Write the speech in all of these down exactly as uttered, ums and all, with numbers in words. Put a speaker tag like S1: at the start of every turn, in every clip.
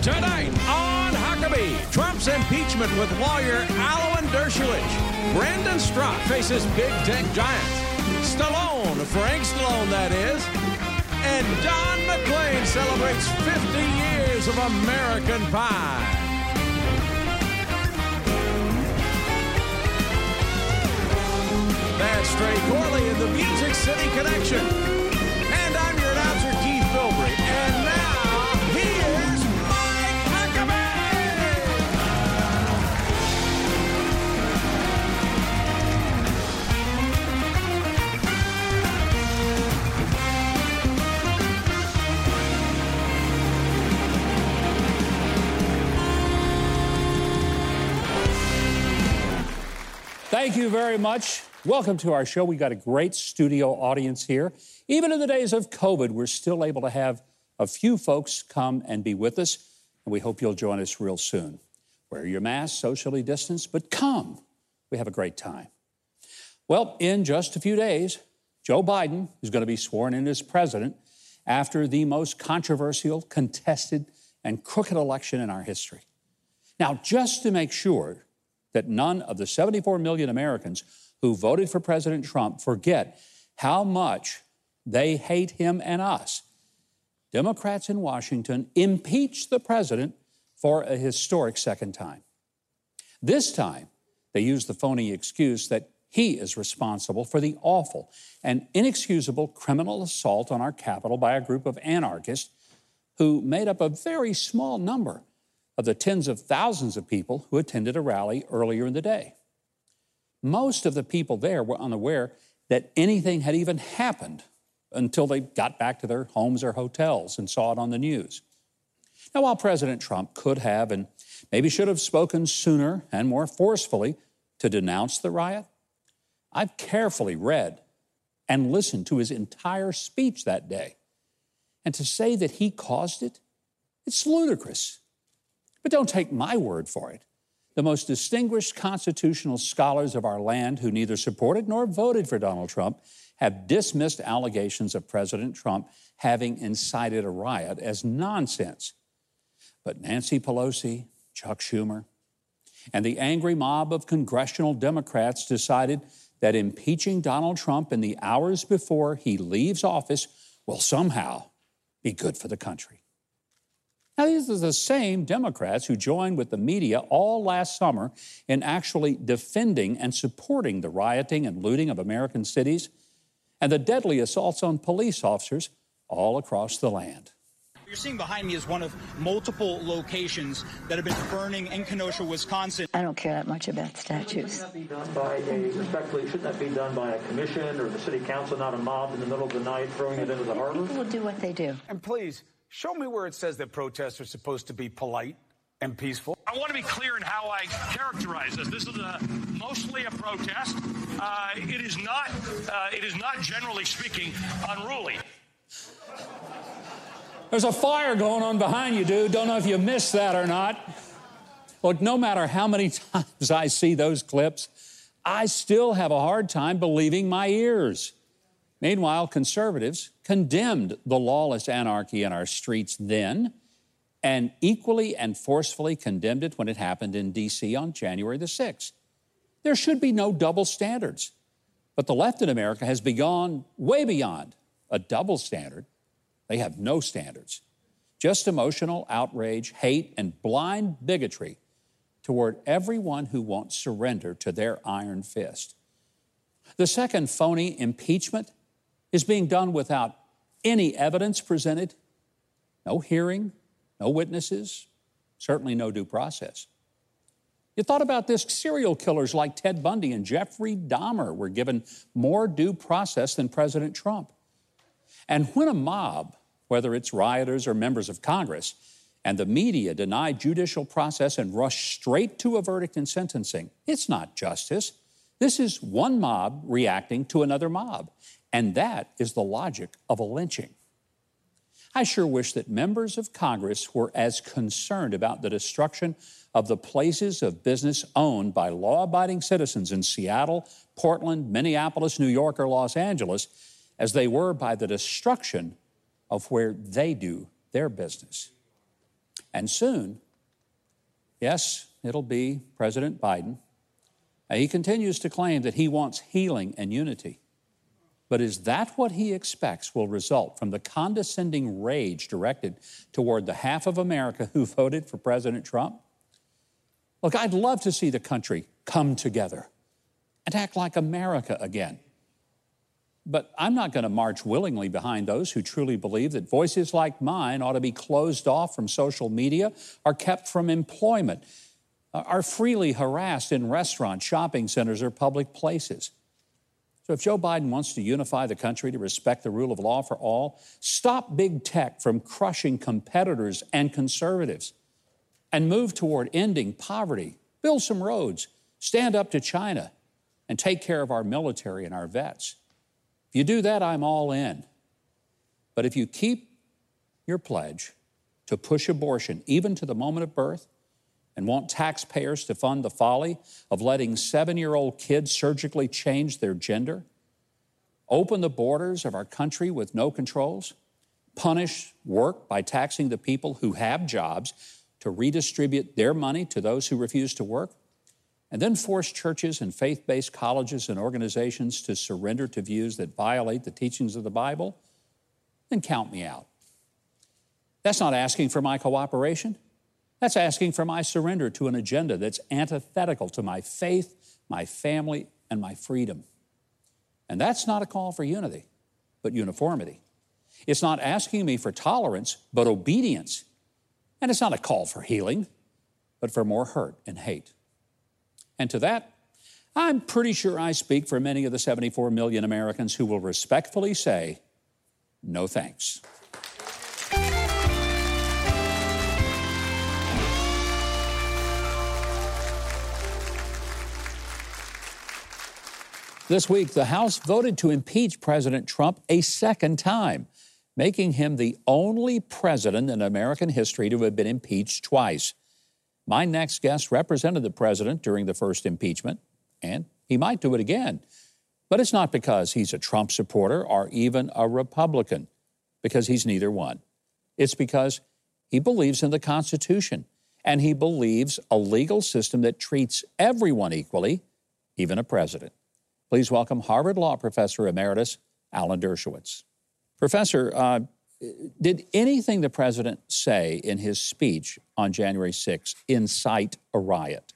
S1: Tonight on Huckabee, Trump's impeachment with lawyer Alan Dershowitz. Brendan Straub faces big tech giants. Stallone, Frank Stallone, that is. And Don McLean celebrates fifty years of American Pie. That's Trey Corley in the Music City Connection. And I'm your announcer, Keith Bilbrey. And now, here's Mike Huckabee!
S2: Thank you very much. Welcome to our show. We got a great studio audience here. Even in the days of COVID, we're still able to have a few folks come and be with us, and we hope you'll join us real soon. Wear your mask, socially distanced, but come. We have a great time. Well, in just a few days, Joe Biden is going to be sworn in as president after the most controversial, contested, and crooked election in our history. Now, just to make sure that none of the seventy-four million Americans who voted for President Trump forget how much they hate him and us, Democrats in Washington impeached the president for a historic second time. This time, they used the phony excuse that he is responsible for the awful and inexcusable criminal assault on our Capitol by a group of anarchists who made up a very small number of the tens of thousands of people who attended a rally earlier in the day. Most of the people there were unaware that anything had even happened until they got back to their homes or hotels and saw it on the news. Now, while President Trump could have and maybe should have spoken sooner and more forcefully to denounce the riot, I've carefully read and listened to his entire speech that day. And to say that he caused it, it's ludicrous. But don't take my word for it. The most distinguished constitutional scholars of our land who neither supported nor voted for Donald Trump have dismissed allegations of President Trump having incited a riot as nonsense. But Nancy Pelosi, Chuck Schumer, and the angry mob of congressional Democrats decided that impeaching Donald Trump in the hours before he leaves office will somehow be good for the country. Now, these are the same Democrats who joined with the media all last summer in actually defending and supporting the rioting and looting of American cities and the deadly assaults on police officers all across the land.
S3: What you're seeing behind me is one of multiple locations that have been burning in Kenosha, Wisconsin.
S4: I don't care that much about statues.
S5: Shouldn't that be done by a, respectfully, shouldn't that be done by a commission or the city council, not a mob in the middle of the night throwing it into the harbor?
S4: People will do what they do.
S6: And please, show me where it says that protests are supposed to be polite and peaceful.
S7: I want to be clear in how I characterize this. This is a, mostly a protest. Uh, it is not, uh, it is not generally speaking unruly.
S2: There's a fire going on behind you, dude. Don't know if you missed that or not. Look, no matter how many times I see those clips, I still have a hard time believing my ears. Meanwhile, conservatives condemned the lawless anarchy in our streets then and equally and forcefully condemned it when it happened in D C on January the sixth. There should be no double standards. But the left in America has begun way beyond a double standard. They have no standards, just emotional outrage, hate, and blind bigotry toward everyone who won't surrender to their iron fist. The second phony impeachment is being done without any evidence presented, no hearing, no witnesses, certainly no due process. You thought about this, serial killers like Ted Bundy and Jeffrey Dahmer were given more due process than President Trump. And when a mob, whether it's rioters or members of Congress, and the media deny judicial process and rush straight to a verdict and sentencing, it's not justice. This is one mob reacting to another mob. And that is the logic of a lynching. I sure wish that members of Congress were as concerned about the destruction of the places of business owned by law-abiding citizens in Seattle, Portland, Minneapolis, New York, or Los Angeles as they were by the destruction of where they do their business. And soon, yes, it'll be President Biden. Uh, he continues to claim that he wants healing and unity. But is that what he expects will result from the condescending rage directed toward the half of America who voted for President Trump? Look, I'd love to see the country come together and act like America again. But I'm not going to march willingly behind those who truly believe that voices like mine ought to be closed off from social media, are kept from employment, are freely harassed in restaurants, shopping centers, or public places. So if Joe Biden wants to unify the country to respect the rule of law for all, stop big tech from crushing competitors and conservatives, and move toward ending poverty, build some roads, stand up to China, and take care of our military and our vets. If you do that, I'm all in. But if you keep your pledge to push abortion even to the moment of birth, and want taxpayers to fund the folly of letting seven-year-old kids surgically change their gender, open the borders of our country with no controls, punish work by taxing the people who have jobs to redistribute their money to those who refuse to work, and then force churches and faith-based colleges and organizations to surrender to views that violate the teachings of the Bible, then count me out. That's not asking for my cooperation. That's asking for my surrender to an agenda that's antithetical to my faith, my family, and my freedom. And that's not a call for unity, but uniformity. It's not asking me for tolerance, but obedience. And it's not a call for healing, but for more hurt and hate. And to that, I'm pretty sure I speak for many of the seventy-four million Americans who will respectfully say, no thanks. This week, the House voted to impeach President Trump a second time, making him the only president in American history to have been impeached twice. My next guest represented the president during the first impeachment, and he might do it again. But it's not because he's a Trump supporter or even a Republican, because he's neither one. It's because he believes in the Constitution, and he believes a legal system that treats everyone equally, even a president. Please welcome Harvard Law Professor Emeritus Alan Dershowitz. Professor, uh, did anything the president say in his speech on January sixth incite a riot?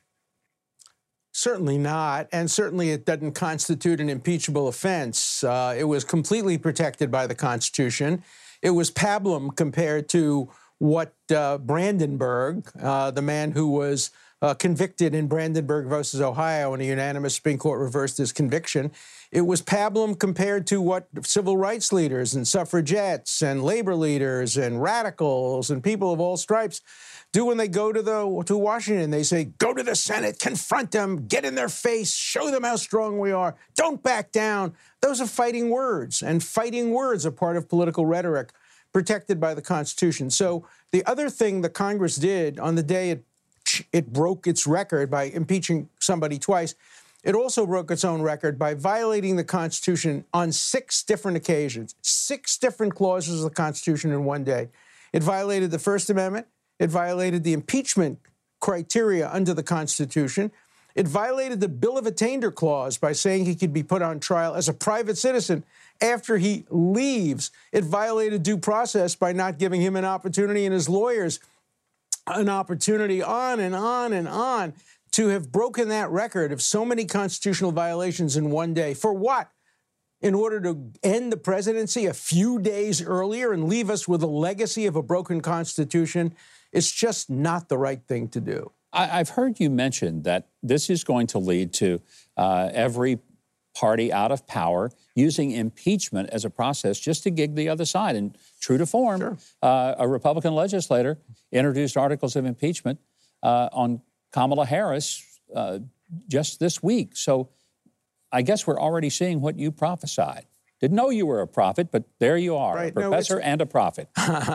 S8: Certainly not, and certainly it doesn't constitute an impeachable offense. Uh, it was completely protected by the Constitution. It was pablum compared to what uh, Brandenburg, uh, the man who was Uh, convicted in Brandenburg versus Ohio, and a unanimous Supreme Court reversed his conviction. It was pablum compared to what civil rights leaders and suffragettes and labor leaders and radicals and people of all stripes do when they go to the to Washington. They say, go to the Senate, confront them, get in their face, show them how strong we are, don't back down. Those are fighting words, and fighting words are part of political rhetoric protected by the Constitution. So the other thing the Congress did on the day it It broke its record by impeaching somebody twice. It also broke its own record by violating the Constitution on six different occasions, six different clauses of the Constitution in one day. It violated the First Amendment. It violated the impeachment criteria under the Constitution. It violated the Bill of Attainder clause by saying he could be put on trial as a private citizen after he leaves. It violated due process by not giving him an opportunity and his lawyers an opportunity, on and on and on, to have broken that record of so many constitutional violations in one day. For what? In order to end the presidency a few days earlier and leave us with a legacy of a broken Constitution? It's just not the right thing to do.
S2: I, I've heard you mention that this is going to lead to uh, every party out of power using impeachment as a process just to gig the other side. And true to form, sure. uh, a Republican legislator introduced articles of impeachment uh, on Kamala Harris uh, just this week. So I guess we're already seeing what you prophesied. Didn't know you were a prophet, but there you are, right. a professor no, and a prophet.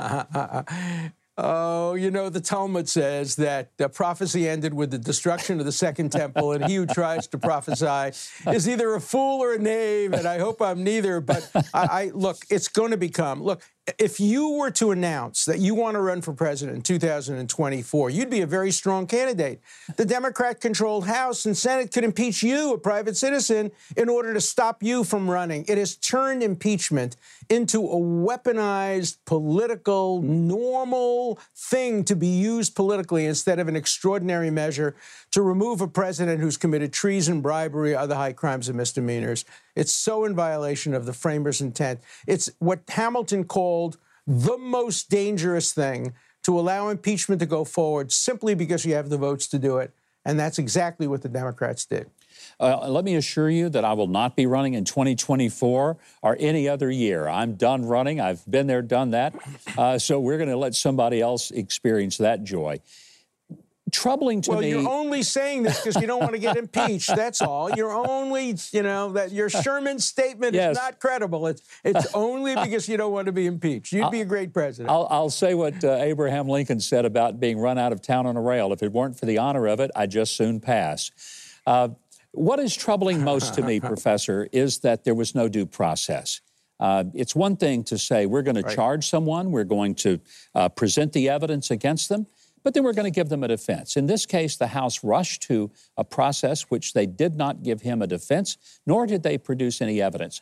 S8: Oh, you know, the Talmud says that uh, prophecy ended with the destruction of the Second Temple, and he who tries to prophesy is either a fool or a knave, and I hope I'm neither. But I, I look, it's going to become, look, if you were to announce that you want to run for president in two thousand twenty-four, you'd be a very strong candidate. The Democrat-controlled House and Senate could impeach you, a private citizen, in order to stop you from running. It has turned impeachment into a weaponized, political, normal thing to be used politically instead of an extraordinary measure to remove a president who's committed treason, bribery, other high crimes and misdemeanors. It's so in violation of the framers' intent. It's what Hamilton called the most dangerous thing, to allow impeachment to go forward simply because you have the votes to do it. And that's exactly what the Democrats did.
S2: Uh, let me assure you that I will not be running in twenty twenty-four or any other year. I'm done running. I've been there, done that. Uh, so we're going to let somebody else experience that joy. Troubling to
S8: well,
S2: me.
S8: Well, you're only saying this because you don't want to get impeached. That's all. You're only, you know, that your Sherman statement yes. is not credible. It's it's only because you don't want to be impeached. You'd I'll, be a great president.
S2: I'll, I'll say what uh, Abraham Lincoln said about being run out of town on a rail. If it weren't for the honor of it, I'd just soon pass. Uh, what is troubling most to me, Professor, is that there was no due process. Uh, it's one thing to say we're going right. to charge someone, we're going to uh, present the evidence against them, but then we're going to give them a defense. In this case, the House rushed to a process which they did not give him a defense, nor did they produce any evidence.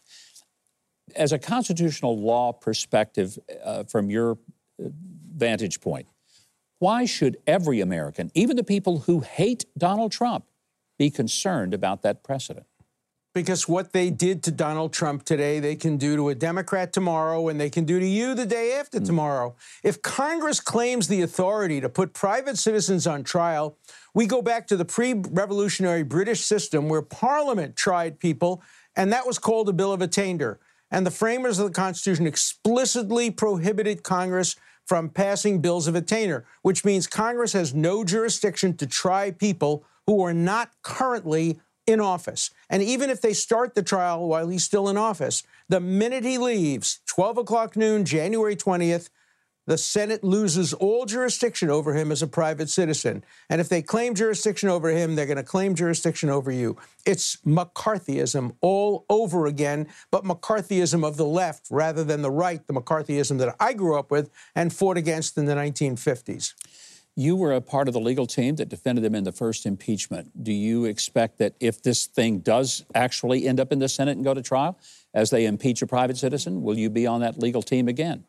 S2: As a constitutional law perspective, uh, from your vantage point, why should every American, even the people who hate Donald Trump, be concerned about that precedent?
S8: Because what they did to Donald Trump today, they can do to a Democrat tomorrow, and they can do to you the day after mm. tomorrow. If Congress claims the authority to put private citizens on trial, we go back to the pre-revolutionary British system where Parliament tried people, and that was called a Bill of Attainder. And the framers of the Constitution explicitly prohibited Congress from passing bills of attainder, which means Congress has no jurisdiction to try people who are not currently in office. And even if they start the trial while he's still in office, the minute he leaves, twelve o'clock noon, January twentieth, the Senate loses all jurisdiction over him as a private citizen. And if they claim jurisdiction over him, they're going to claim jurisdiction over you. It's McCarthyism all over again, but McCarthyism of the left rather than the right, the McCarthyism that I grew up with and fought against in the nineteen fifties.
S2: You were a part of the legal team that defended them in the first impeachment. Do you expect that if this thing does actually end up in the Senate and go to trial, as they impeach a private citizen, will you be on that legal team again?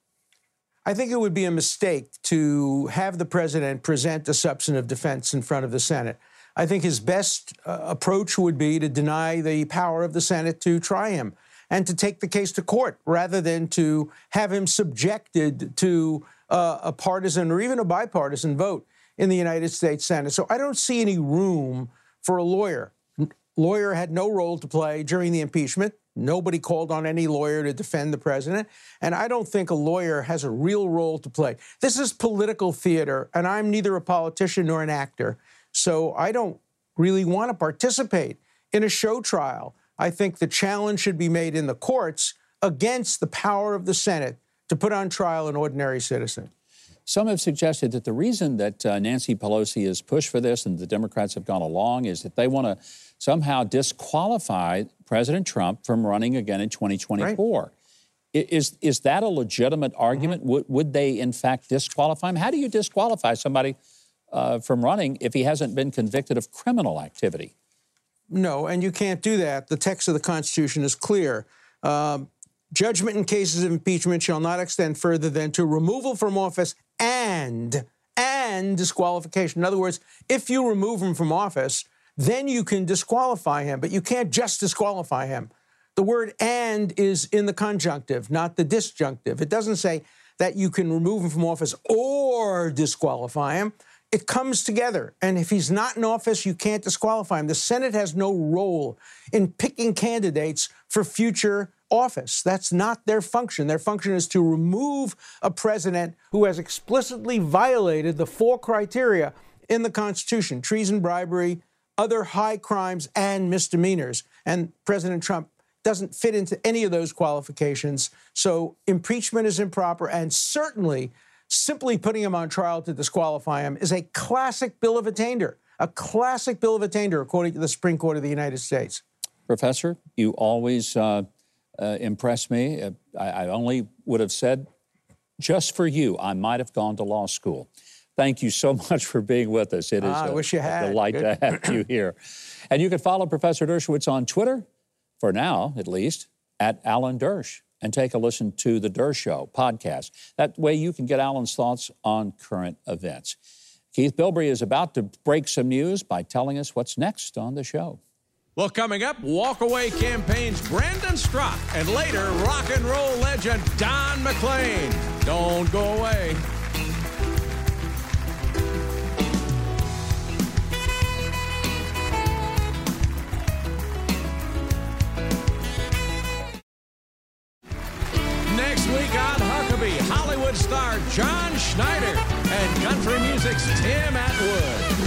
S8: I think it would be a mistake to have the president present a substantive defense in front of the Senate. I think his best uh, approach would be to deny the power of the Senate to try him and to take the case to court rather than to have him subjected to uh, a partisan or even a bipartisan vote in the United States Senate. So I don't see any room for a lawyer. Lawyer had no role to play during the impeachment. Nobody called on any lawyer to defend the president. And I don't think a lawyer has a real role to play. This is political theater, and I'm neither a politician nor an actor. So I don't really want to participate in a show trial. I think the challenge should be made in the courts against the power of the Senate to put on trial an ordinary citizen.
S2: Some have suggested that the reason that uh, Nancy Pelosi has pushed for this and the Democrats have gone along is that they want to somehow disqualify President Trump from running again in twenty twenty-four. Right. Is, is that a legitimate argument? Mm-hmm. Would, would they, in fact, disqualify him? How do you disqualify somebody uh, from running if he hasn't been convicted of criminal activity?
S8: No, and you can't do that. The text of the Constitution is clear. Um, Judgment in cases of impeachment shall not extend further than to removal from office and, and disqualification. In other words, if you remove him from office, then you can disqualify him, but you can't just disqualify him. The word and is in the conjunctive, not the disjunctive. It doesn't say that you can remove him from office or disqualify him. It comes together. And if he's not in office, you can't disqualify him. The Senate has no role in picking candidates for future office. That's not their function. Their function is to remove a president who has explicitly violated the four criteria in the Constitution: treason, bribery, other high crimes, and misdemeanors. And President Trump doesn't fit into any of those qualifications. So impeachment is improper, and certainly simply putting him on trial to disqualify him is a classic Bill of Attainder, a classic Bill of Attainder, according to the Supreme Court of the United States.
S2: Professor, you always uh, uh, impressed me. Uh, I, I only would have said, just for you, I might have gone to law school. Thank you so much for being with us. It is
S8: ah,
S2: a,
S8: I wish you had.
S2: a delight
S8: Good.
S2: to have you here. And you can follow Professor Dershowitz on Twitter, for now at least, at Alan Dersh, and take a listen to the Dersh Show podcast. That way you can get Alan's thoughts on current events. Keith Bilbrey is about to break some news by telling us what's next on the show.
S1: Well, coming up, Walkaway Campaign's Brandon Straka and later rock and roll legend Don McLean. Don't go away. Next week on Huckabee, Hollywood star John Schneider and country music's Tim Atwood.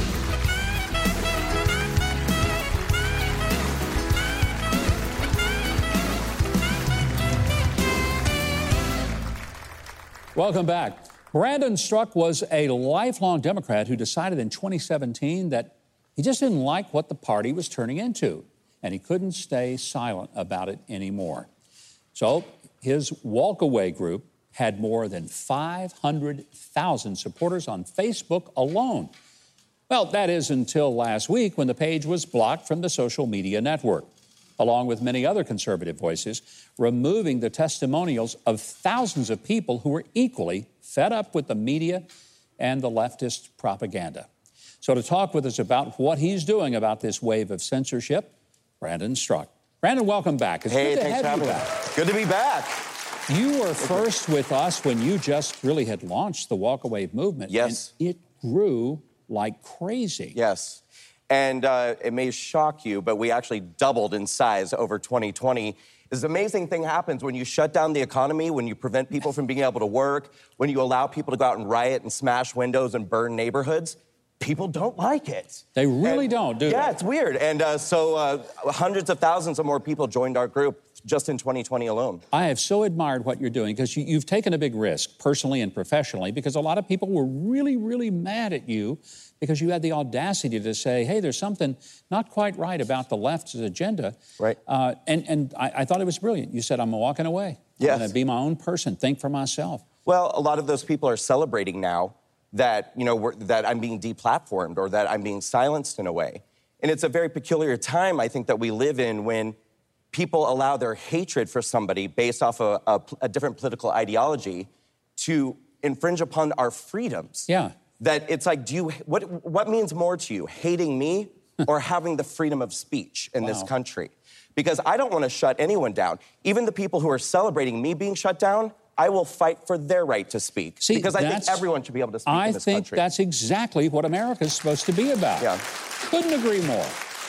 S2: Welcome back. Brandon Straka was a lifelong Democrat who decided in twenty seventeen that he just didn't like what the party was turning into, and he couldn't stay silent about it anymore. So his Walkaway group had more than five hundred thousand supporters on Facebook alone. Well, that is until last week when the page was blocked from the social media network, along with many other conservative voices, removing the testimonials of thousands of people who were equally fed up with the media and the leftist propaganda. So to talk with us about what he's doing about this wave of censorship, Brandon Straka. Brandon, welcome back. It's
S9: hey,
S2: good to
S9: thanks
S2: have
S9: for
S2: you
S9: having
S2: back.
S9: me. Good to be back.
S2: You were first with us when you just really had launched the Walkaway movement.
S9: Yes.
S2: And it grew like crazy.
S9: Yes. And uh, it may shock you, but we actually doubled in size over twenty twenty. This amazing thing happens when you shut down the economy, when you prevent people from being able to work, when you allow people to go out and riot and smash windows and burn neighborhoods. People don't like it.
S2: They really
S9: and,
S2: don't, do
S9: yeah,
S2: they?
S9: Yeah, it's weird. And uh, so uh, hundreds of thousands of more people joined our group just in twenty twenty alone.
S2: I have so admired what you're doing because you, you've taken a big risk personally and professionally, because a lot of people were really, really mad at you because you had the audacity to say, hey, there's something not quite right about the left's agenda.
S9: Right.
S2: Uh, and and I, I thought it was brilliant. You said, I'm walking away.
S9: Yes.
S2: I'm going to be my own person, think for myself.
S9: Well, a lot of those people are celebrating now that, you know, we're, that I'm being deplatformed or that I'm being silenced in a way. And it's a very peculiar time, I think, that we live in when people allow their hatred for somebody based off a, a, a different political ideology to infringe upon our freedoms.
S2: Yeah.
S9: That it's like, do you, what, what means more to you, hating me or having the freedom of speech in
S2: Wow.
S9: this country? Because I don't want to shut anyone down. Even the people who are celebrating me being shut down, I will fight for their right to speak.
S2: See,
S9: because I think
S2: that's-
S9: everyone should be able to speak
S2: I
S9: in this
S2: think
S9: country.
S2: that's exactly what America's supposed to be about.
S9: Yeah.
S2: Couldn't agree more.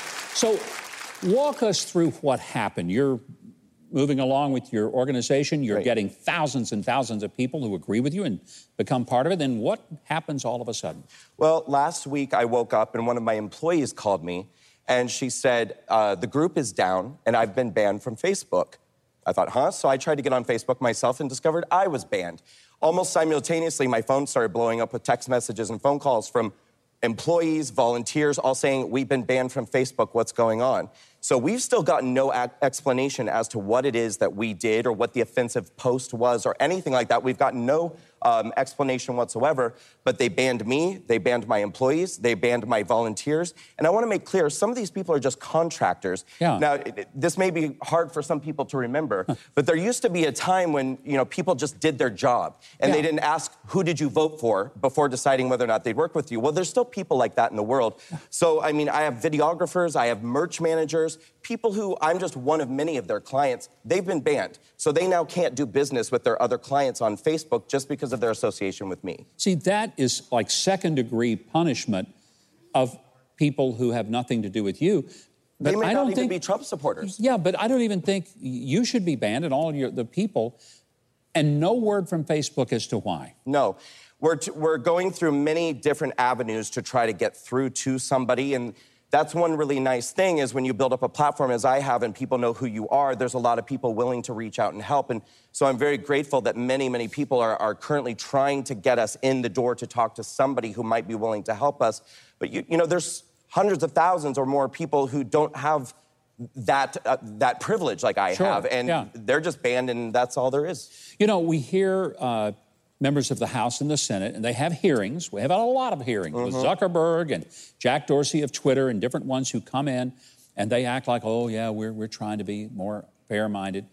S2: So walk us through what happened. You're moving along with your organization. You're
S9: Right.
S2: getting thousands and thousands of people who agree with you and become part of it. Then what happens all of a sudden?
S9: Well, last week I woke up and one of my employees called me and she said, uh, the group is down and I've been banned from Facebook. I thought, huh? So I tried to get on Facebook myself and discovered I was banned. Almost simultaneously, my phone started blowing up with text messages and phone calls from employees, volunteers, all saying, we've been banned from Facebook, what's going on? So we've still gotten no a- explanation as to what it is that we did or what the offensive post was or anything like that. We've gotten no um, explanation whatsoever, but they banned me, they banned my employees, they banned my volunteers. And I want to make clear, some of these people are just contractors.
S2: Yeah.
S9: Now, it, it, this may be hard for some people to remember, but there used to be a time when, you know, people just did their job and
S2: Yeah.
S9: they didn't ask, who did you vote for before deciding whether or not they'd work with you? Well, there's still people like that in the world. So, I mean, I have videographers, I have merch managers, people who I'm just one of many of their clients. They've been banned. So they now can't do business with their other clients on Facebook just because of their association with me.
S2: See, that is like second-degree punishment of people who have nothing to do with you. But
S9: They may
S2: I
S9: not
S2: don't
S9: even
S2: think,
S9: be Trump supporters.
S2: Yeah, but I don't even think you should be banned and all your, the people, and no word from Facebook as to why.
S9: No. We're, t- we're going through many different avenues to try to get through to somebody. And that's one really nice thing is when you build up a platform as I have and people know who you are, there's a lot of people willing to reach out and help. And so I'm very grateful that many, many people are, are currently trying to get us in the door to talk to somebody who might be willing to help us. But, you, you know, there's hundreds of thousands or more people who don't have that uh, that privilege like I
S2: Sure,
S9: have, and
S2: yeah.
S9: they're just banned, and that's all there is.
S2: You know, we hear uh, members of the House and the Senate, and they have hearings. We have a lot of hearings
S9: Mm-hmm.
S2: with Zuckerberg and Jack Dorsey of Twitter and different ones who come in, and they act like, oh, yeah, we're, we're trying to be more fair-minded.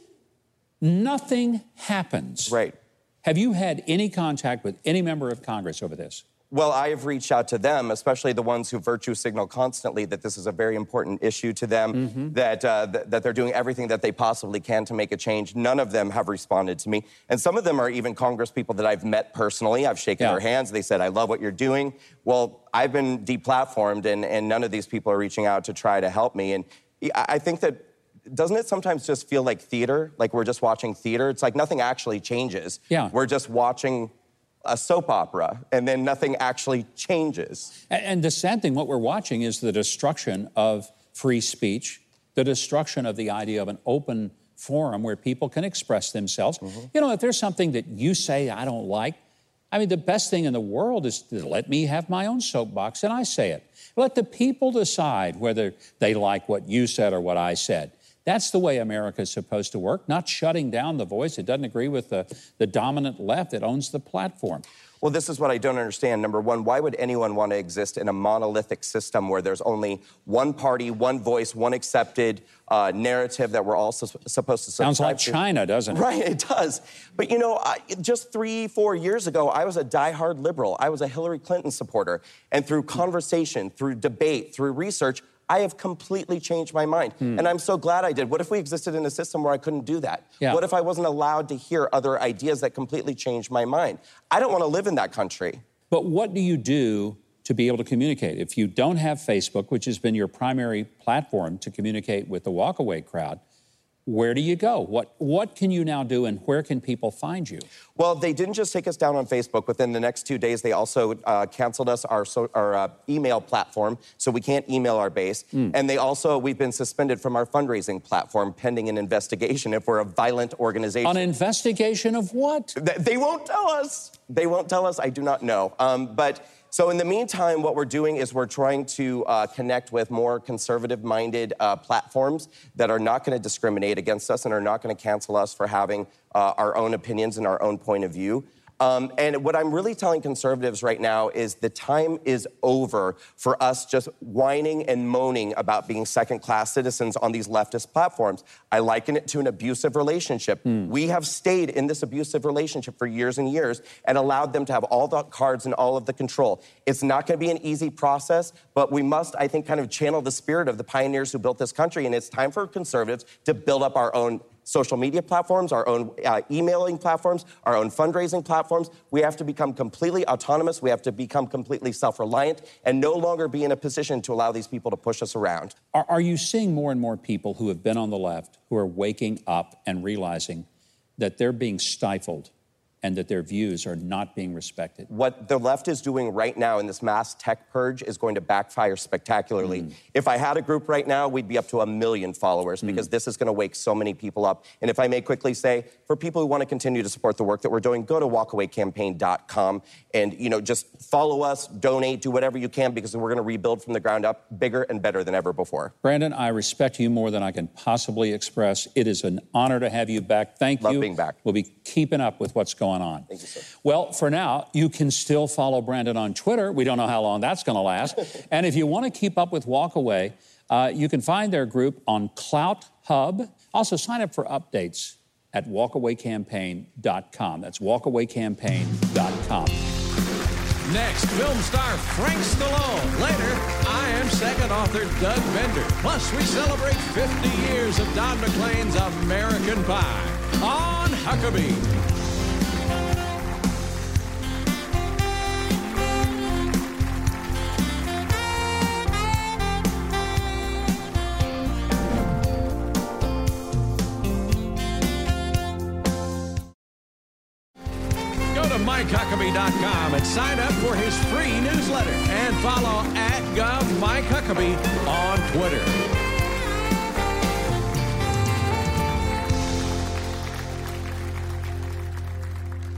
S2: Nothing happens.
S9: Right.
S2: Have you had any contact with any member of Congress over this?
S9: Well, I have reached out to them, especially the ones who virtue signal constantly that this is a very important issue to them,
S2: Mm-hmm.
S9: that, uh, th- that they're doing everything that they possibly can to make a change. None of them have responded to me. And some of them are even Congress people that I've met personally. I've shaken
S2: Yeah.
S9: their hands. They said, I love what you're doing. Well, I've been deplatformed, and, and none of these people are reaching out to try to help me. And I I think that, doesn't it sometimes just feel like theater? Like we're just watching theater? It's like nothing actually changes.
S2: Yeah.
S9: We're just watching a soap opera, and then nothing actually changes.
S2: And, and the sad thing, what we're watching is the destruction of free speech, the destruction of the idea of an open forum where people can express themselves.
S9: Mm-hmm.
S2: You know, if there's something that you say I don't like, I mean, the best thing in the world is to let me have my own soapbox and I say it. Let the people decide whether they like what you said or what I said. That's the way America is supposed to work, not shutting down the voice that doesn't agree with the, the dominant left that owns the platform.
S9: Well, this is what I don't understand. Number one, why would anyone want to exist in a monolithic system where there's only one party, one voice, one accepted uh, narrative that we're all su- supposed to subscribe
S2: Sounds like
S9: to?
S2: China, doesn't it?
S9: Right, it does. But, you know, I, just three, four years ago, I was a diehard liberal. I was a Hillary Clinton supporter. And through conversation, through debate, through research, I have completely changed my mind.
S2: Hmm.
S9: And I'm so glad I did. What if we existed in a system where I couldn't do that?
S2: Yeah.
S9: What if I wasn't allowed to hear other ideas that completely changed my mind? I don't want to live in that country.
S2: But what do you do to be able to communicate? If you don't have Facebook, which has been your primary platform to communicate with the walkaway crowd, where do you go? What what can you now do, and where can people find you?
S9: Well, they didn't just take us down on Facebook. Within the next two days, they also uh, canceled us our, so, our uh, email platform, so we can't email our base.
S2: Mm.
S9: And they also, we've been suspended from our fundraising platform pending an investigation if we're a violent organization.
S2: An investigation of what?
S9: Th- They won't tell us. They won't tell us. I do not know. Um, but so in the meantime, what we're doing is we're trying to uh, connect with more conservative-minded uh, platforms that are not going to discriminate against us and are not going to cancel us for having uh, our own opinions and our own point of view. Um, and what I'm really telling conservatives right now is the time is over for us just whining and moaning about being second-class citizens on these leftist platforms. I liken it to an abusive relationship.
S2: Mm.
S9: We have stayed in this abusive relationship for years and years and allowed them to have all the cards and all of the control. It's not going to be an easy process, but we must, I think, kind of channel the spirit of the pioneers who built this country, and it's time for conservatives to build up our own social media platforms, our own uh, emailing platforms, our own fundraising platforms. We have to become completely autonomous. We have to become completely self-reliant and no longer be in a position to allow these people to push us around.
S2: Are, are you seeing more and more people who have been on the left who are waking up and realizing that they're being stifled and that their views are not being respected?
S9: What the left is doing right now in this mass tech purge is going to backfire spectacularly. Mm. If I had a group right now, we'd be up to a million followers mm. because this is going to wake so many people up. And if I may quickly say, for people who want to continue to support the work that we're doing, go to walkaway campaign dot com and, you know, just follow us, donate, do whatever you can, because we're going to rebuild from the ground up bigger and better than ever before.
S2: Brandon, I respect you more than I can possibly express. It is an honor to have you back. Thank
S9: Love
S2: you.
S9: Love being back.
S2: We'll be keeping up with what's going on.
S9: Thank you, sir.
S2: Well, for now, you can still follow Brandon on Twitter. We don't know how long that's going to last. And if you want to keep up with Walkaway, uh, you can find their group on Clout Hub. Also, sign up for updates at walkaway campaign dot com. That's walkaway campaign dot com.
S1: Next, film star Frank Stallone. Later, I Am Second author Doug Bender. Plus, we celebrate fifty years of Don McLean's American Pie on Huckabee. Mike Huckabee dot com and sign up for his free newsletter and follow at Gov Mike Huckabee on Twitter.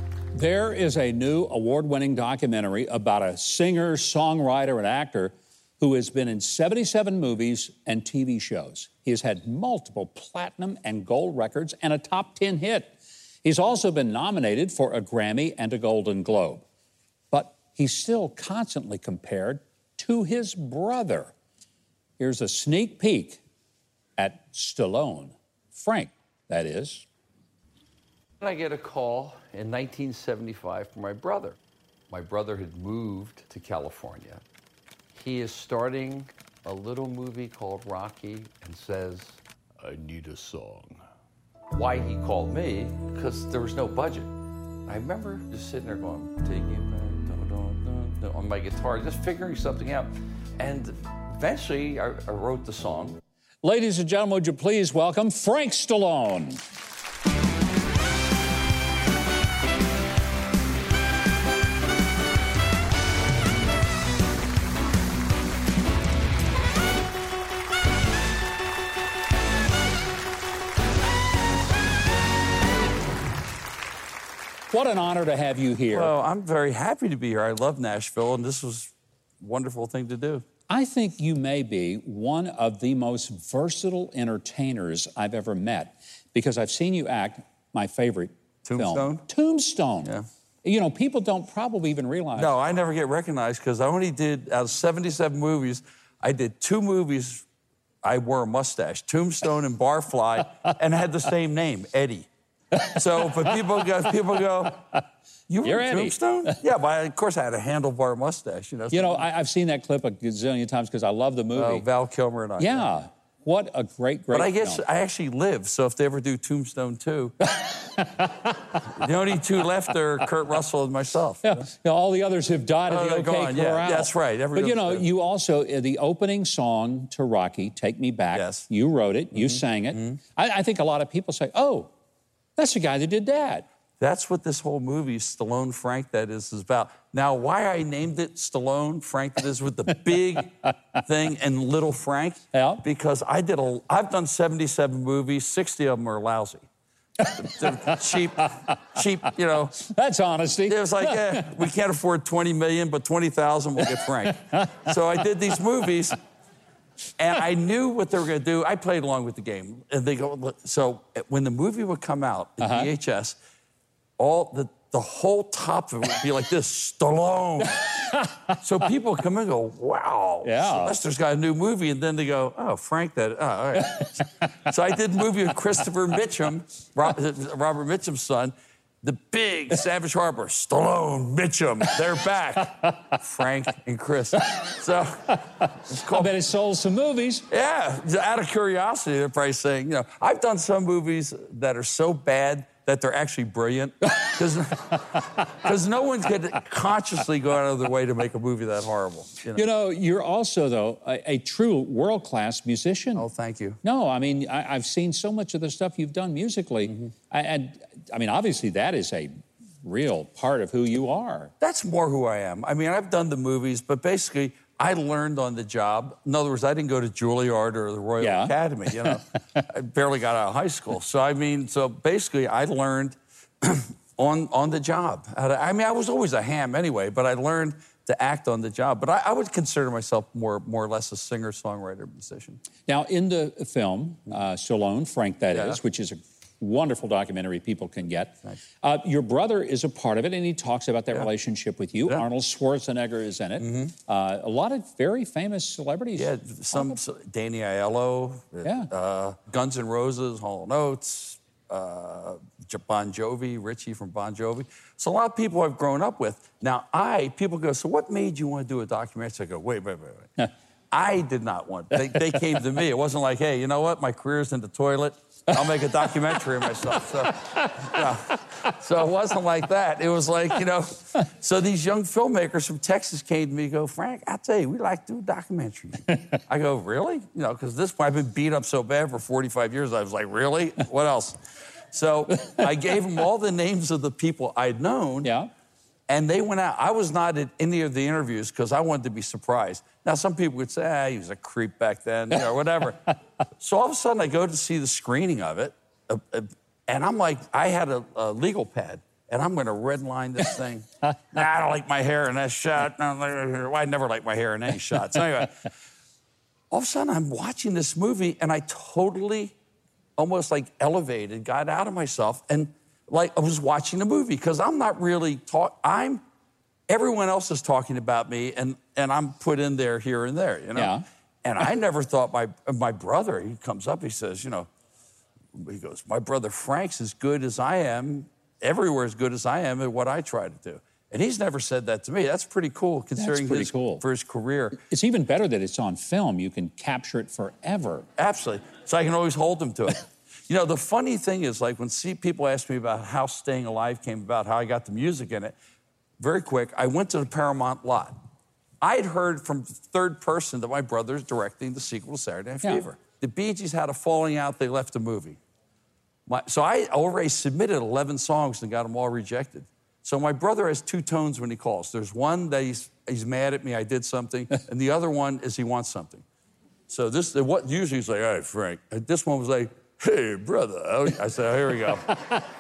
S2: There is a new award-winning documentary about a singer, songwriter, and actor who has been in seventy-seven movies and T V shows. He has had multiple platinum and gold records and a top ten hit. He's also been nominated for a Grammy and a Golden Globe. But he's still constantly compared to his brother. Here's a sneak peek at Stallone. Frank, that is.
S10: I get a call in nineteen seventy-five from my brother. My brother had moved to California. He is starting a little movie called Rocky and says, I need a song. Why he called me? Because there was no budget. I remember just sitting there going, take it back, dun, dun, dun, dun, on my guitar, just figuring something out. And eventually I, I wrote the song.
S2: Ladies and gentlemen, would you please welcome Frank Stallone. What an honor to have you here.
S11: Well, I'm very happy to be here. I love Nashville, and this was a wonderful thing to do.
S2: I think you may be one of the most versatile entertainers I've ever met, because I've seen you act my favorite
S11: Tombstone?
S2: film, Tombstone.
S11: Yeah.
S2: You know, people don't probably even realize.
S11: No, I never get recognized because I only did, out of seventy-seven movies, I did two movies I wore a mustache, Tombstone and Barfly, and had the same name, Eddie. So, but people go, people go, you were
S2: You're
S11: in
S2: Eddie.
S11: Tombstone? Yeah, but I, of course I had a handlebar mustache, you know.
S2: You know, I, I've seen that clip a gazillion times because I love the movie.
S11: Oh, Val Kilmer and I.
S2: Yeah. What a great, great
S11: But I guess
S2: film.
S11: I actually live, so if they ever do Tombstone two, the only two left are Kurt Russell and myself.
S2: Yeah. You know, all the others have died
S11: Oh,
S2: at the
S11: they're
S2: OK
S11: gone,
S2: Corral.
S11: yeah, that's right.
S2: But
S11: Everyone's
S2: you know,
S11: dead.
S2: you also, uh, the opening song to Rocky, Take Me Back,
S11: Yes.
S2: you wrote it, you
S11: Mhm.
S2: sang it.
S11: Mhm.
S2: I, I think a lot of people say, oh, that's the guy that did that.
S11: That's what this whole movie, Stallone Frank, that is, is about. Now, why I named it Stallone Frank, that is with the big thing and little Frank,
S2: yeah.
S11: because I did a, I've done seventy-seven movies, sixty of them are lousy. They're cheap, cheap, you know.
S2: That's honesty.
S11: It was like, eh, we can't afford twenty million, but twenty thousand we'll get Frank. So I did these movies, and I knew what they were going to do. I played along with the game. And they go, look, so when the movie would come out in
S2: Uh-huh.
S11: V H S, all the, the whole top of it would be like this, Stallone. So people come in and go, wow,
S2: Yeah.
S11: Sylvester's got a new movie. And then they go, oh, Frank, that, oh, all right. So I did a movie with Christopher Mitchum, Rob, Robert Mitchum's son, the big Savage Harbor, Stallone, Mitchum, they're back. Frank and Chris. So it's called,
S2: I bet it sold some movies.
S11: yeah, out of curiosity, they're probably saying, you know, I've done some movies that are so bad that they're actually brilliant. Because no one's going to consciously go out of their way to make a movie that horrible. You know,
S2: You know, you're also, though, a, a true world-class musician.
S11: Oh, thank you.
S2: No, I mean, I, I've seen so much of the stuff you've done musically.
S11: Mm-hmm.
S2: I, and, I mean, obviously, that is a real part of who you are.
S11: That's more who I am. I mean, I've done the movies, but basically, I learned on the job. In other words, I didn't go to Juilliard or the Royal
S2: Yeah.
S11: Academy, you know. I barely got out of high school. So, I mean, so basically, I learned on, on the job. How to, I mean, I was always a ham anyway, but I learned to act on the job. But I, I would consider myself more, more or less a singer, songwriter, musician.
S2: Now, in the film, uh, Stallone, Frank, that is,
S11: Yeah.
S2: which is a wonderful documentary people can get.
S11: Nice.
S2: Uh, your brother is a part of it, and he talks about that
S11: Yeah.
S2: relationship with you.
S11: Yeah.
S2: Arnold Schwarzenegger is in it. Uh, a lot of very famous celebrities.
S11: Yeah, some, so, Danny Aiello,
S2: Yeah.
S11: uh, Guns N' Roses, Hall and Oates, uh, Bon Jovi, Richie from Bon Jovi. So a lot of people I've grown up with. Now, I, people go, so what made you want to do a documentary? So I go, wait, wait, wait, wait. I did not want, they, they came to me. It wasn't like, hey, you know what? My career's in the toilet. I'll make a documentary of myself. So, you know, so it wasn't like that. It was like, you know, so these young filmmakers from Texas came to me and go, Frank, I tell you, we like to do documentaries. I go, really? You know, because this point, I've been beat up so bad for forty-five years. I was like, really? What else? So I gave them all the names of the people I'd known.
S2: Yeah.
S11: And they went out. I was not at any of the interviews because I wanted to be surprised. Now, some people would say, ah, he was a creep back then, you know, whatever. So all of a sudden, I go to see the screening of it, uh, uh, and I'm like, I had a, a legal pad. and I'm going to redline this thing. Nah, I don't like my hair in that shot. No, well, I never like my hair in any shot. So anyway, all of a sudden I'm watching this movie, and I totally, almost like elevated, got out of myself, and like I was watching the movie because I'm not really talk. I'm everyone else is talking about me, and and I'm put in there here and there, you know.
S2: Yeah.
S11: And I never thought my my brother. He comes up, he says, you know, he goes, my brother Frank's as good as I am, everywhere as good as I am at what I try to do. And he's never said that to me. That's pretty cool, considering
S2: That's pretty
S11: his
S2: cool.
S11: for his career.
S2: It's even better that it's on film. You can capture it forever.
S11: Absolutely. So I can always hold him to it. You know, the funny thing is, like, when see, people ask me about how Staying Alive came about, how I got the music in it, very quick, I went to the Paramount lot. I had heard from third person that my brother's directing the sequel to Saturday Night
S2: Yeah.
S11: Fever. The Bee Gees had a falling out. They left the movie. My, so I already submitted eleven songs and got them all rejected. So my brother has two tones when he calls. There's one that he's, he's mad at me, I did something, and the other one is he wants something. So this, what usually he's like, all right, Frank. And this one was like, hey, brother. I said, oh, here we go.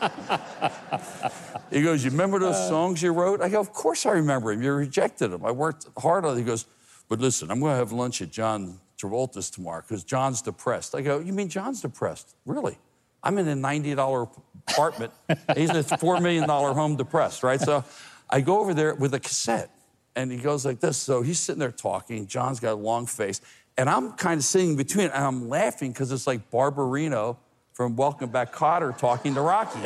S11: He goes, you remember those songs you wrote? I go, of course I remember them. You rejected them. I worked hard on it. He goes, but listen, I'm going to have lunch at John Travolta's tomorrow because John's depressed. I go, you mean John's depressed? Really? I'm in a ninety dollar apartment. He's in a four million dollar home depressed, right? So I go over there with a cassette, and he goes like this. So he's sitting there talking. John's got a long face. And I'm kind of sitting between, and I'm laughing because it's like Barbarino from Welcome Back Kotter talking to Rocky.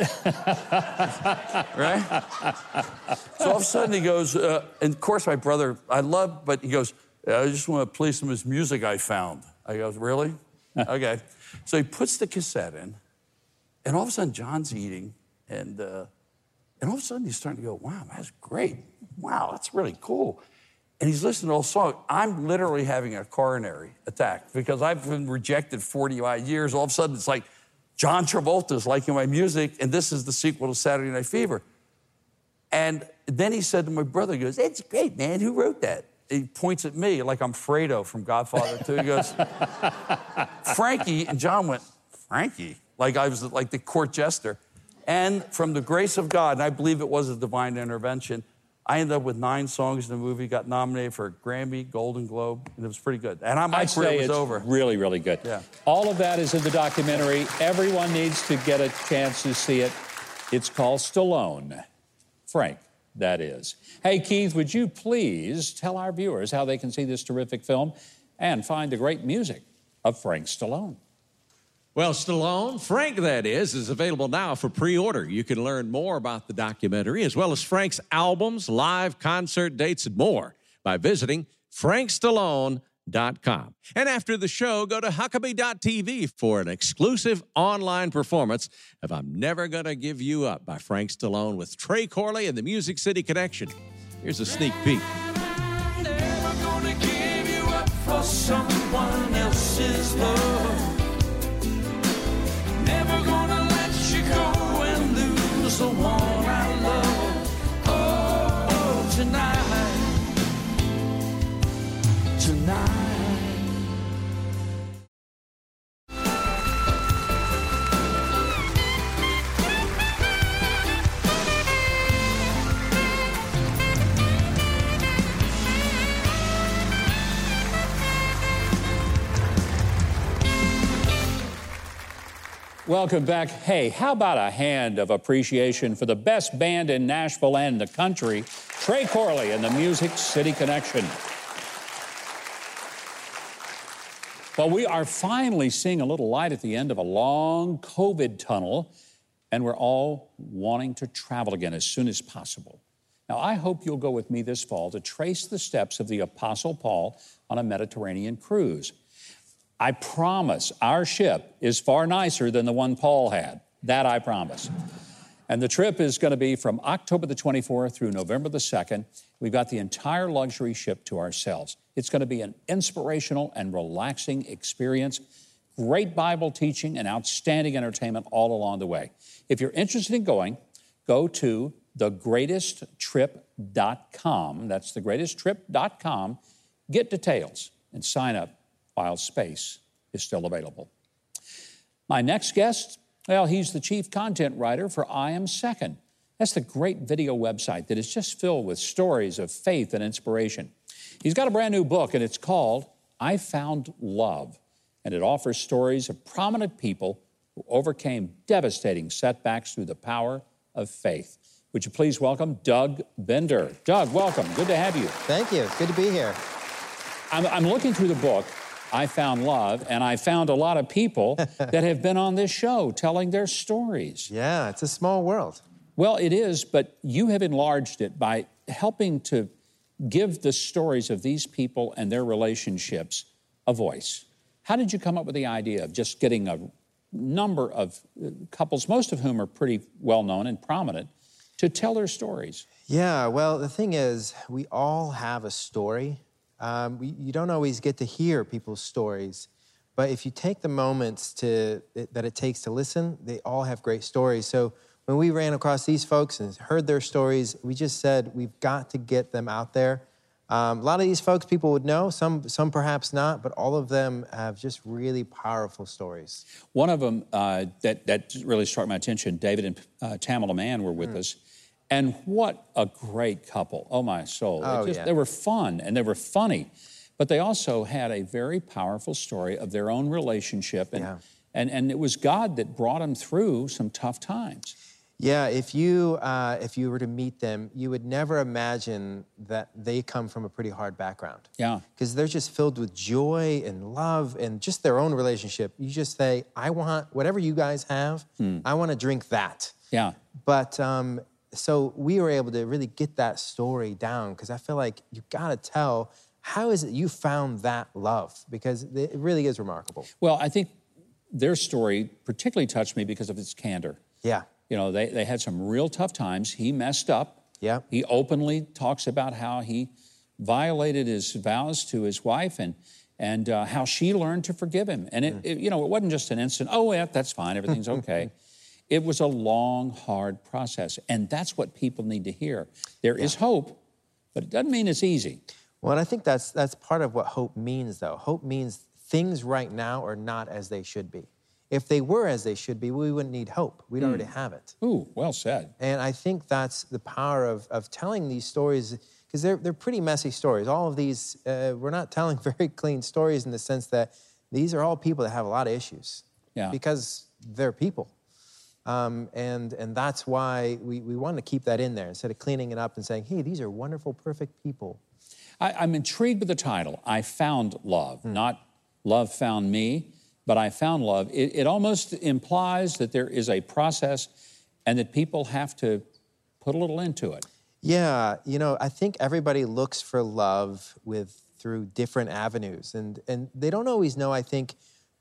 S11: Right? So all of a sudden he goes, uh, and of course my brother, I love, but he goes, I just want to play some of his music I found. I go, really? Okay. So he puts the cassette in, and all of a sudden John's eating, and, uh, and all of a sudden he's starting to go, wow, that's great. Wow, that's really cool. And he's listening to the whole song. I'm literally having a coronary attack because I've been rejected forty-five years. All of a sudden, it's like John Travolta's liking my music, and this is the sequel to Saturday Night Fever. And then he said to my brother, he goes, it's great, man. Who wrote that? He points at me like I'm Fredo from Godfather two. He goes, Frankie. And John went, Frankie? Like I was like the court jester. And from the grace of God, and I believe it was a divine intervention, I ended up with nine songs in the movie, got nominated for a Grammy, Golden Globe, and it was pretty good. And my
S2: I'd
S11: career
S2: say
S11: was
S2: it's
S11: over.
S2: really, really good.
S11: Yeah.
S2: All of that is in the documentary. Everyone needs to get a chance to see it. It's called Stallone. Frank, that is. Hey, Keith, would you please tell our viewers how they can see this terrific film and find the great music of Frank Stallone?
S1: Well, Stallone, Frank, that is, is available now for pre-order. You can learn more about the documentary as well as Frank's albums, live concert dates, and more by visiting frank stallone dot com. And after the show, go to huckabee dot t v for an exclusive online performance of I'm Never Gonna Give You Up by Frank Stallone with Trey Corley and the Music City Connection. Here's a sneak peek.
S12: Never gonna give you up for someone else's love. Never gonna let you go and lose the one I love. Oh, oh, tonight, tonight.
S2: Welcome back. Hey, how about a hand of appreciation for the best band in Nashville and the country, Trey Corley and the Music City Connection. Well, we are finally seeing a little light at the end of a long COVID tunnel, and we're all wanting to travel again as soon as possible. Now, I hope you'll go with me this fall to trace the steps of the Apostle Paul on a Mediterranean cruise. I promise our ship is far nicer than the one Paul had. That I promise. And the trip is going to be from October the twenty-fourth through November the second. We've got the entire luxury ship to ourselves. It's going to be an inspirational and relaxing experience. Great Bible teaching and outstanding entertainment all along the way. If you're interested in going, go to the greatest trip dot com. That's the greatest trip dot com. Get details and sign up while space is still available. My next guest, well, he's the chief content writer for I Am Second. That's the great video website that is just filled with stories of faith and inspiration. He's got a brand new book, and it's called I Found Love, and it offers stories of prominent people who overcame devastating setbacks through the power of faith. Would you please welcome Doug Bender? Doug, welcome. Good to have you.
S13: Thank you. Good to be here.
S2: I'm, I'm looking through the book, I Found Love, and I found a lot of people that have been on this show telling their stories.
S13: Yeah, it's a small world.
S2: Well, it is, but you have enlarged it by helping to give the stories of these people and their relationships a voice. How did you come up with the idea of just getting a number of couples, most of whom are pretty well-known and prominent, to tell their stories?
S13: Yeah, well, the thing is, we all have a story. Um, we, you don't always get to hear people's stories, but if you take the moments to, it, that it takes to listen, they all have great stories. So when we ran across these folks and heard their stories, we just said, we've got to get them out there. Um, a lot of these folks people would know, some, some perhaps not, but all of them have just really powerful stories.
S2: One of them uh, that, that really struck my attention, David and uh, Tamala Mann were with mm. us. And what a great couple. Oh, my soul.
S13: Oh,
S2: just,
S13: yeah.
S2: They were fun and they were funny, but they also had a very powerful story of their own relationship. And,
S13: yeah.
S2: and, and it was God that brought them through some tough times.
S13: Yeah, if you, uh, if you were to meet them, you would never imagine that they come from a pretty hard background.
S2: Yeah.
S13: Because they're just filled with joy and love and just their own relationship. You just say, I want, whatever you guys have, hmm. I want to drink that.
S2: Yeah.
S13: But, um, so we were able to really get that story down because I feel like you got to tell, how is it you found that love? Because it really is remarkable.
S2: Well, I think their story particularly touched me because of its candor.
S13: Yeah.
S2: You know, they, they had some real tough times. He messed up.
S13: Yeah.
S2: He openly talks about how he violated his vows to his wife and and uh, how she learned to forgive him. And, it, mm. it, you know, it wasn't just an instant, oh, yeah, that's fine, everything's okay. It was a long, hard process, and that's what people need to hear. There yeah. is hope, but it doesn't mean it's easy.
S13: Well, and I think that's that's part of what hope means, though. Hope means things right now are not as they should be. If they were as they should be, we wouldn't need hope. We'd mm. already have it.
S2: Ooh, well said.
S13: And I think that's the power of, of telling these stories, because they're, they're pretty messy stories. All of these, uh, we're not telling very clean stories in the sense that these are all people that have a lot of issues.
S2: Yeah.
S13: Because they're people. Um, and and that's why we, we want to keep that in there instead of cleaning it up and saying, hey, these are wonderful, perfect people.
S2: I, I'm intrigued with the title, I Found Love, mm. not Love Found Me, but I Found Love. It, it almost implies that there is a process and that people have to put a little into it.
S13: Yeah, you know, I think everybody looks for love with through different avenues, and and they don't always know, I think,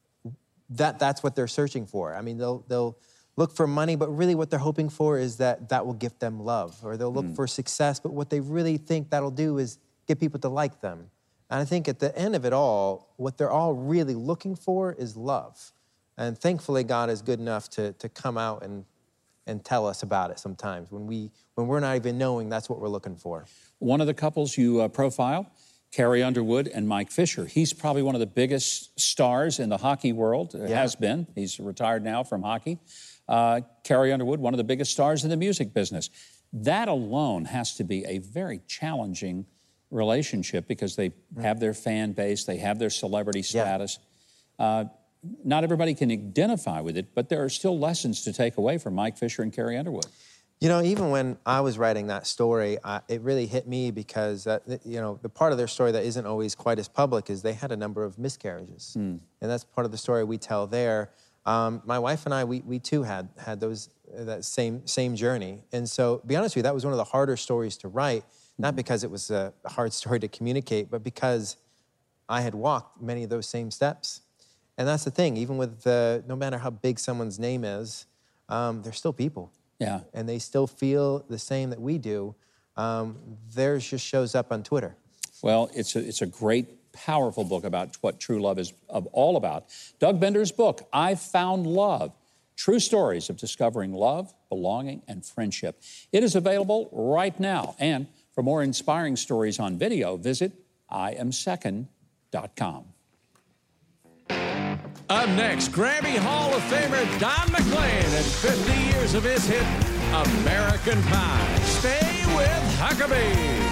S13: that that's what they're searching for. I mean, they'll they'll look for money, but really what they're hoping for is that that will gift them love. Or they'll look mm. for success, but what they really think that'll do is get people to like them. And I think at the end of it all, what they're all really looking for is love. And thankfully, God is good enough to, to come out and, and tell us about it sometimes when, we, when we're not even knowing that's what we're looking for.
S2: One of the couples you uh, profile, Carrie Underwood and Mike Fisher. He's probably one of the biggest stars in the hockey world, yeah. has been. He's retired now from hockey. Uh, Carrie Underwood, one of the biggest stars in the music business. That alone has to be a very challenging relationship because they mm. have their fan base, they have their celebrity status. Yeah. Uh, not everybody can identify with it, but there are still lessons to take away from Mike Fisher and Carrie Underwood.
S13: You know, even when I was writing that story, I, it really hit me because, uh, you know, the part of their story that isn't always quite as public is they had a number of miscarriages. Mm. And that's part of the story we tell there. Um, my wife and I, we, we too had had those uh, that same same journey. And so, to be honest with you, that was one of the harder stories to write, not because it was a hard story to communicate, but because I had walked many of those same steps. And that's the thing, even with, uh, no matter how big someone's name is, um, they're still people.
S2: Yeah.
S13: And they still feel the same that we do. Um, theirs just shows up on Twitter.
S2: Well, it's a, it's a great, powerful book about what true love is all about. Doug Bender's book, I Found Love, True Stories of Discovering Love, Belonging, and Friendship. It is available right now. And for more inspiring stories on video, visit I am second dot com.
S1: Up next, Grammy Hall of Famer Don McLean and fifty years of his hit, American Pie. Stay with Huckabee.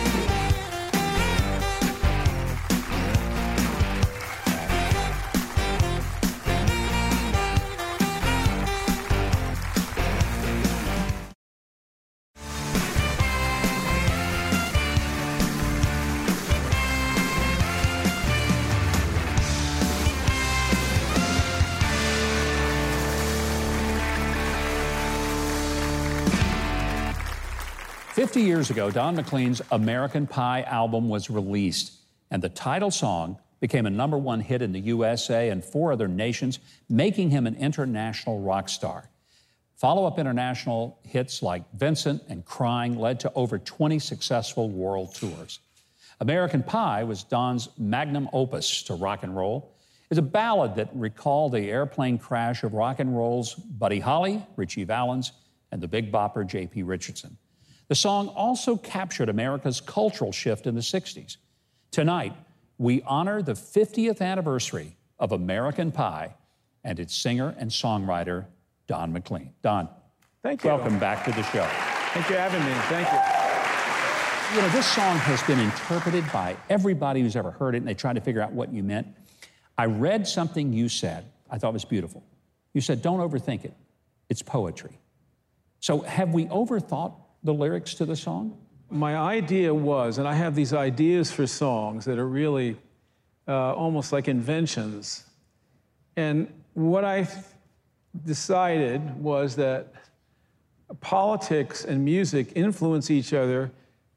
S2: Fifty years ago, Don McLean's American Pie album was released, and the title song became a number one hit in the U S A and four other nations, making him an international rock star. Follow-up international hits like Vincent and Crying led to over twenty successful world tours. American Pie was Don's magnum opus to rock and roll. It's a ballad that recalled the airplane crash of rock and roll's Buddy Holly, Ritchie Valens, and the big bopper J P Richardson. The song also captured America's cultural shift in the sixties. Tonight, we honor the fiftieth anniversary of American Pie and its singer and songwriter, Don McLean. Don,
S14: thank you.
S2: Welcome back to the show.
S14: Thank you for having me. Thank you.
S2: You know, this song has been interpreted by everybody who's ever heard it, and they tried to figure out what you meant. I read something you said I thought was beautiful. You said, don't overthink it. It's poetry. So have we overthought the lyrics to the song?
S14: My idea was, and I have these ideas for songs that are really uh, almost like inventions. And what I decided was that politics and music influence each other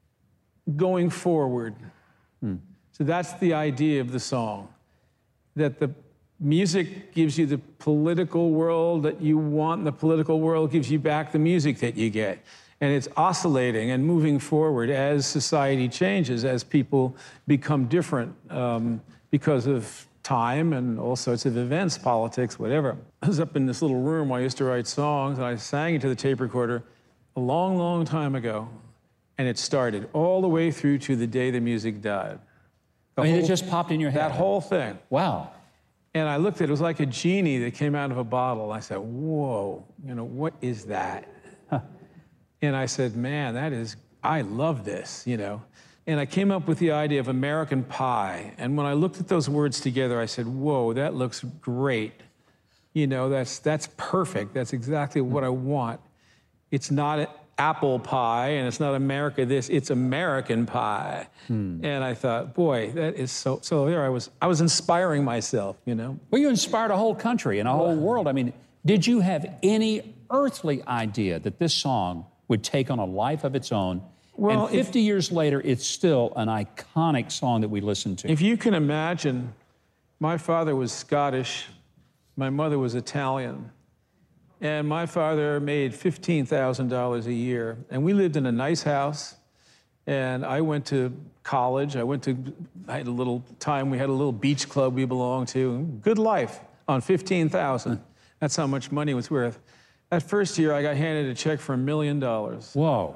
S14: going forward. Hmm. So that's the idea of the song, that the music gives you the political world that you want, and the political world gives you back the music that you get. And it's oscillating and moving forward as society changes, as people become different um, because of time and all sorts of events, politics, whatever. I was up in this little room where I used to write songs, and I sang into the tape recorder a long, long time ago, and it started all the way through to the day the music died. The
S2: I mean,
S14: whole,
S2: it just popped in your head.
S14: That whole thing.
S2: Wow.
S14: And I looked at it, it was like a genie that came out of a bottle. I said, whoa, you know, what is that? Huh. And I said, man, that is, I love this, you know. And I came up with the idea of American Pie. And when I looked at those words together, I said, whoa, that looks great. You know, that's, that's perfect. That's exactly what I want. It's not apple pie, and it's not America this, it's American Pie. Hmm. And I thought, boy, that is so, so there I was, I was inspiring myself, you know.
S2: Well, you inspired a whole country and a whole world. I mean, did you have any earthly idea that this song would take on a life of its own? Well, and fifty if, years later, it's still an iconic song that we listen to.
S14: If you can imagine, my father was Scottish, my mother was Italian, and my father made fifteen thousand dollars a year, and we lived in a nice house, and I went to college. I went to, I had a little time, we had a little beach club we belonged to. Good life on fifteen thousand dollars. That's how much money was worth. That first year, I got handed a check for a million dollars.
S2: Whoa.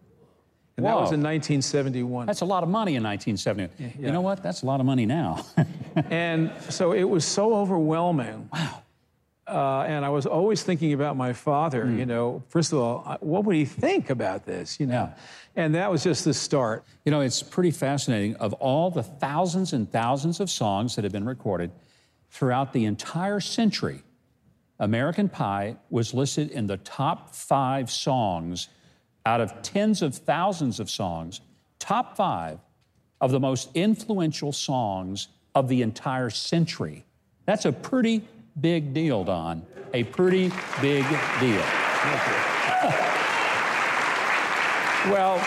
S14: And
S2: Whoa.
S14: that was in nineteen seventy-one.
S2: That's a lot of money in nineteen seventy-one.
S14: Yeah.
S2: You know what? That's a lot of money now.
S14: And so it was so overwhelming.
S2: Wow.
S14: Uh, and I was always thinking about my father, mm. you know. First of all, what would he think about this, you know? Yeah. And that was just the start.
S2: You know, it's pretty fascinating. Of all the thousands and thousands of songs that have been recorded throughout the entire century, American Pie was listed in the top five songs out of tens of thousands of songs, top five of the most influential songs of the entire century. That's a pretty big deal, Don. A pretty big deal.
S14: Thank you. Well,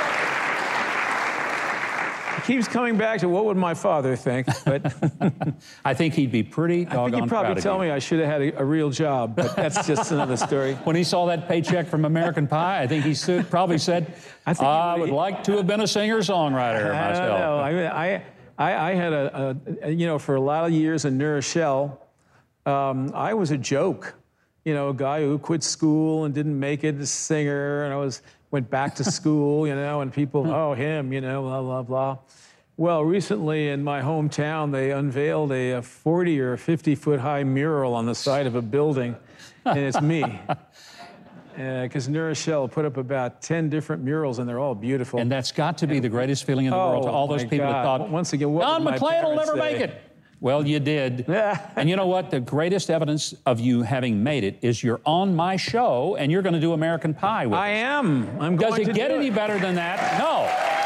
S14: it keeps coming back to what would my father think, but
S2: I think he'd be pretty doggone proud of you.
S14: I think he'd probably tell me I should have had a, a real job, but that's just another story.
S2: When he saw that paycheck from American Pie, I think he stood, probably said, I, think I would, would like to have been a singer-songwriter
S14: I
S2: myself.
S14: Don't know. I, I, I had a, a, you know, for a lot of years in New Rochelle, um, I was a joke. You know, a guy who quit school and didn't make it as a singer, and I was went back to school, you know, and people, oh, him, you know, blah, blah, blah. Well, recently in my hometown, they unveiled a, a forty or fifty foot high mural on the side of a building, and it's me. because New Rochelle put up about ten different murals, and they're all beautiful.
S2: And that's got to be the greatest feeling in the
S14: oh,
S2: world to all those
S14: my
S2: people
S14: God.
S2: that thought,
S14: once again, what
S2: Don
S14: would my
S2: McLean will
S14: parents
S2: never
S14: say?
S2: make it. Well, you did. And you know what? The greatest evidence of you having made it is you're on my show, and you're going to do American Pie with
S14: I
S2: us.
S14: am. I'm
S2: Does
S14: going
S2: it
S14: to
S2: get
S14: do
S2: any
S14: it.
S2: better than that? No.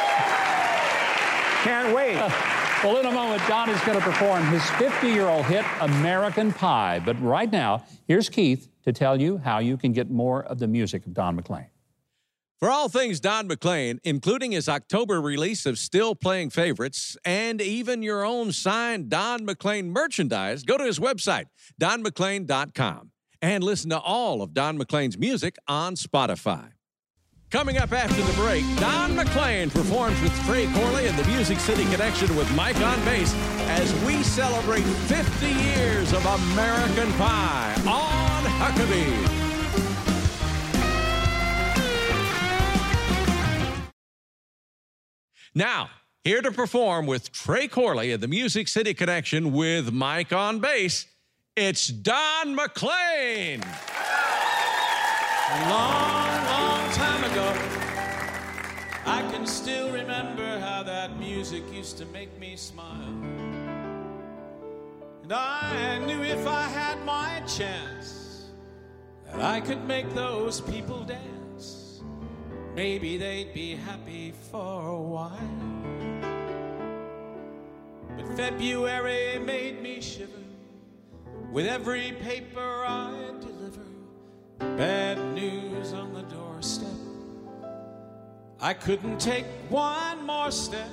S14: Can't wait.
S2: Uh, well, in a moment, Don is going to perform his fifty-year-old hit, American Pie. But right now, here's Keith to tell you how you can get more of the music of Don McLean.
S1: For all things Don McLean, including his October release of Still Playing Favorites and even your own signed Don McLean merchandise, go to his website, don mclean dot com, and listen to all of Don McLean's music on Spotify. Coming up after the break, Don McLean performs with Trey Corley and the Music City Connection with Mike on bass as we celebrate fifty years of American Pie on Huckabee. Now, here to perform with Trey Corley and the Music City Connection with Mike on bass, it's Don McLean.
S12: A long, long time ago, I can still remember how that music used to make me smile. And I knew if I had my chance that I could make those people dance. Maybe they'd be happy for a while. But February made me shiver with every paper I deliver. Bad news on the doorstep. I couldn't take one more step.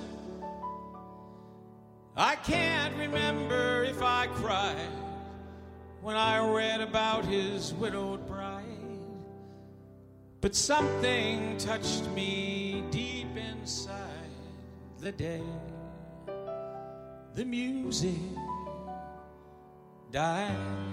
S12: I can't remember if I cried when I read about his widowed bride. But something touched me deep inside the day the music died.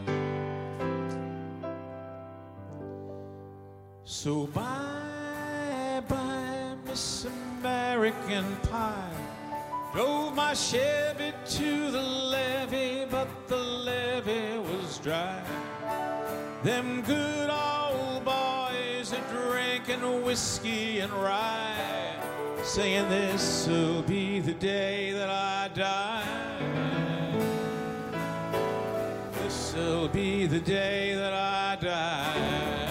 S12: So bye bye, Miss American Pie. Drove my Chevy to the levee, but the levee was dry. Them good old boys are drinking whiskey and rye, saying this'll be the day that I die. This'll be the day that I die.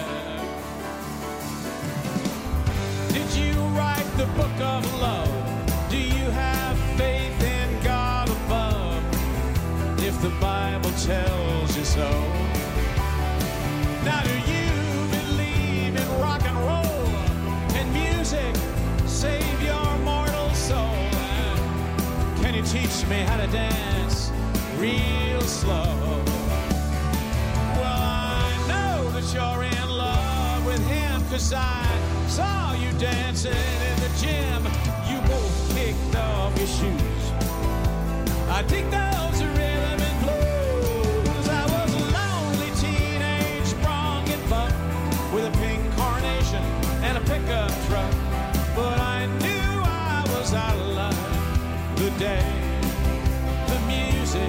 S12: Did you write the book of love? Do you have faith in God above? If the Bible tells you so. Now do you believe in rock and roll? Can music save your mortal soul? Can you teach me how to dance real slow? Well, I know that you're in love with him, 'cause I saw you dancing in the gym. You both kicked off your shoes. I dig those rhythm and blues. I was a lonely teenage bronc and buck with a pink carnation and a pickup truck. But I knew I was out of luck the day the music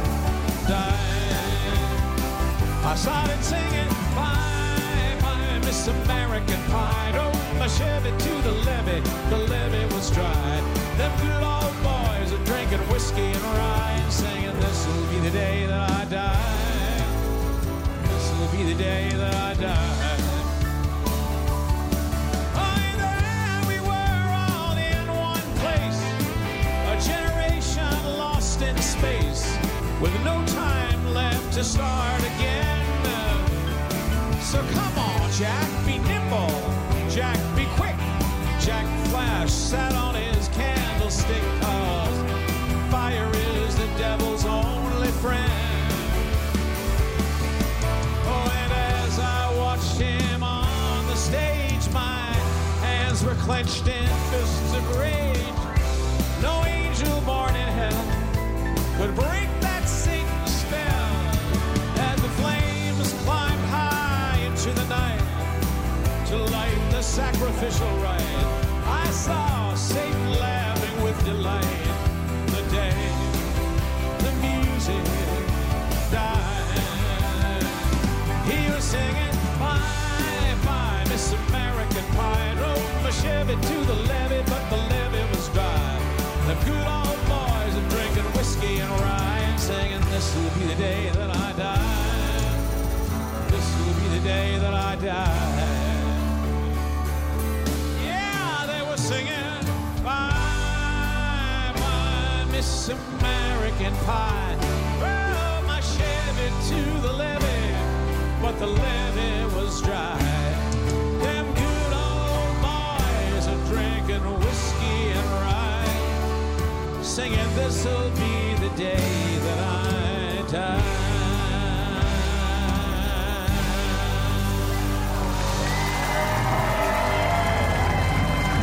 S12: died. I started singing bye bye, Miss American Pie. Drove my Chevy to the levee, the levee was dry. Them good old boys are drinking whiskey and rye and singing this'll be the day that I die. This'll be the day that I die. Oh, and there we were all in one place, a generation lost in space, with no time left to start again. So come on, Jack, be nimble. Jack, be quick. Jack Flash sat on his candlestick, 'cause fire is the devil's only friend. Oh, and as I watched him on the stage, my hands were clenched in fists of rage. No angel born in hell could break that Satan spell. As the flames climbed high into the night to light the sacrificial rite, I saw Satan laughing with delight the day the music died. He was singing bye bye, this American pie. Drove my Chevy to the levee, but the levee was dry. Them good old boys are drinking whiskey and rye, singing this'll be the day that I die.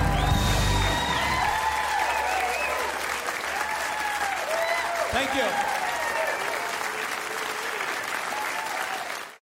S12: Thank you.